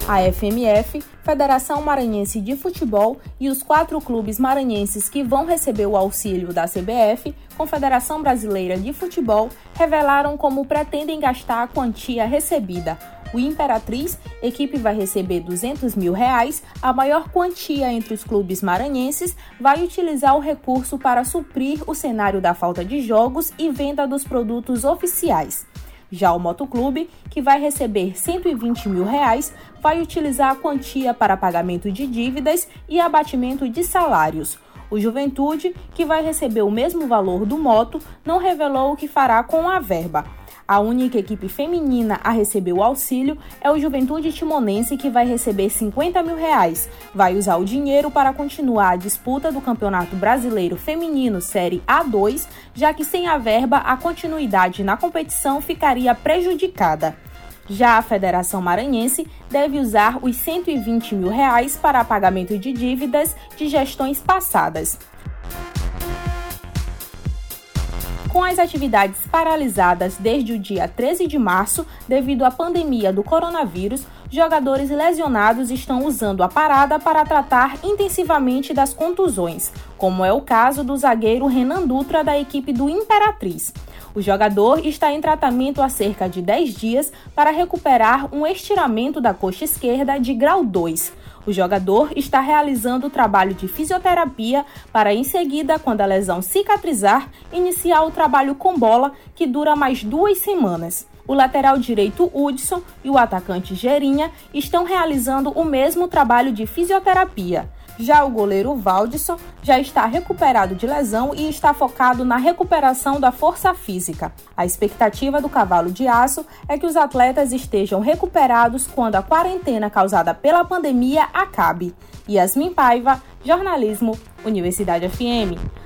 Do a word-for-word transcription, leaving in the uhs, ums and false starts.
A F M F, Federação Maranhense de Futebol, e os quatro clubes maranhenses que vão receber o auxílio da C B F, Confederação Brasileira de Futebol, revelaram como pretendem gastar a quantia recebida. O Imperatriz, equipe vai receber duzentos mil reais, a maior quantia entre os clubes maranhenses, vai utilizar o recurso para suprir o cenário da falta de jogos e venda dos produtos oficiais. Já o Motoclube, que vai receber cento e vinte mil reais, vai utilizar a quantia para pagamento de dívidas e abatimento de salários. O Juventude, que vai receber o mesmo valor do Moto, não revelou o que fará com a verba. A única equipe feminina a receber o auxílio é o Juventude Timonense, que vai receber cinquenta mil reais. Vai usar o dinheiro para continuar a disputa do Campeonato Brasileiro Feminino Série A dois, já que sem a verba a continuidade na competição ficaria prejudicada. Já a Federação Maranhense deve usar os cento e vinte mil reais para pagamento de dívidas de gestões passadas. Com as atividades paralisadas desde o dia treze de março, devido à pandemia do coronavírus, jogadores lesionados estão usando a parada para tratar intensivamente das contusões, como é o caso do zagueiro Renan Dutra, da equipe do Imperatriz. O jogador está em tratamento há cerca de dez dias para recuperar um estiramento da coxa esquerda de grau dois. O jogador está realizando o trabalho de fisioterapia para, em seguida, quando a lesão cicatrizar, iniciar o trabalho com bola, que dura mais duas semanas. O lateral direito Hudson e o atacante Gerinha estão realizando o mesmo trabalho de fisioterapia. Já o goleiro Valdisson já está recuperado de lesão e está focado na recuperação da força física. A expectativa do Cavalo de Aço é que os atletas estejam recuperados quando a quarentena causada pela pandemia acabe. Yasmin Paiva, Jornalismo, Universidade F M.